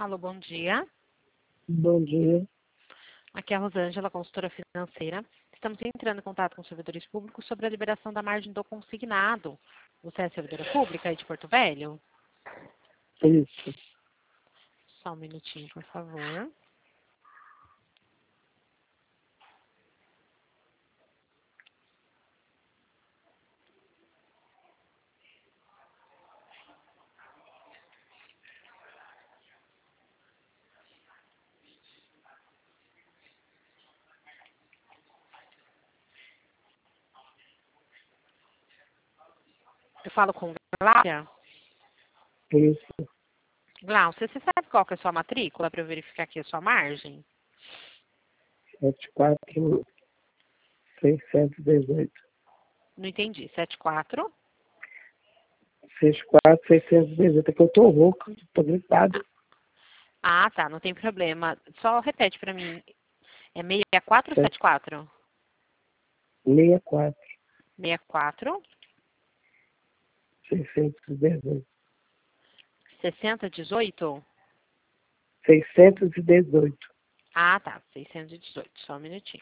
Alô, bom dia. Bom dia. Aqui é a Rosângela, consultora financeira. Estamos entrando em contato com os servidores públicos sobre a liberação da margem do consignado. Você é servidora pública aí de Porto Velho? Isso. Só um minutinho, por favor. Eu falo com Gláucia. Isso. Gláucia, você sabe qual que é a sua matrícula para eu verificar aqui a sua margem? 74.618. Não entendi. 74? 64.618. É que eu tô rouco, tô gripado. Ah, tá. Não tem problema. Só repete para mim. É 64 ou 74? 64. 64? 618. 6018? 618. Ah, tá. 618. Só um minutinho.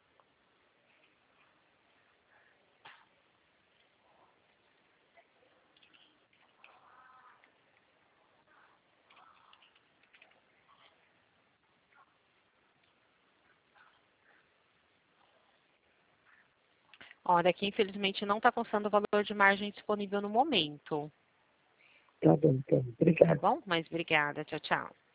Olha, aqui infelizmente não está constando o valor de margem disponível no momento. Tá bom, então. Tá Obrigado. bom? Mas obrigada. Tchau, tchau.